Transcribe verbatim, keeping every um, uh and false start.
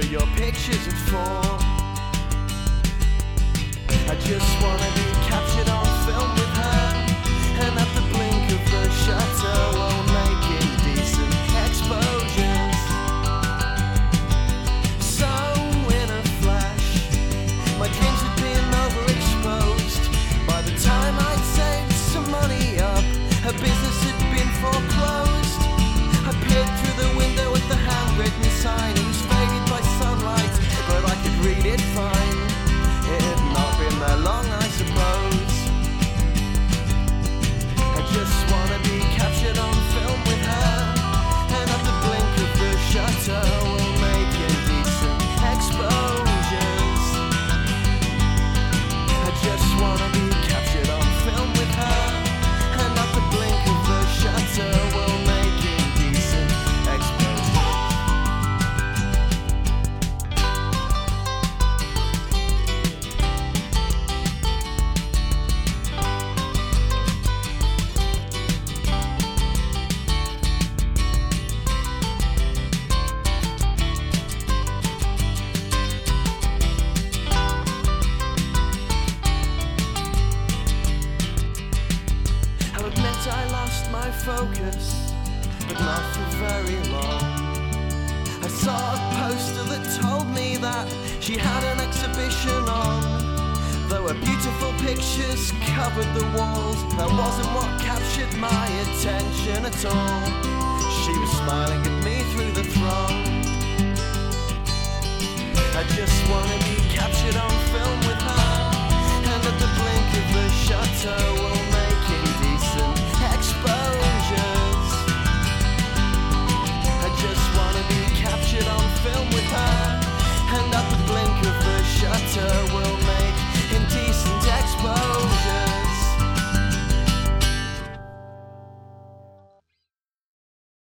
your pictures at four. I just wanna be captured on film with her, and at the blink of the shutter we'll make indecent exposures. So in a flash, my dreams had been overexposed. By the time I'd saved some money up, her business had been foreclosed. I peered through the window at the handwritten sign. It was faded by sunlight, but I could read it fine. It had not been that long, I suppose. I just wanna be captured on film with her, and at the blink of the shutter we'll make indecent exposures. I just wanna be captured on film with her, and at the blink of the shutter we'll make indecent exposures. I'll admit I lost my focus, but not for very long. I saw a poster that told me that she had an exhibition on. Though her beautiful pictures covered the walls, that wasn't what captured my attention at all. She was smiling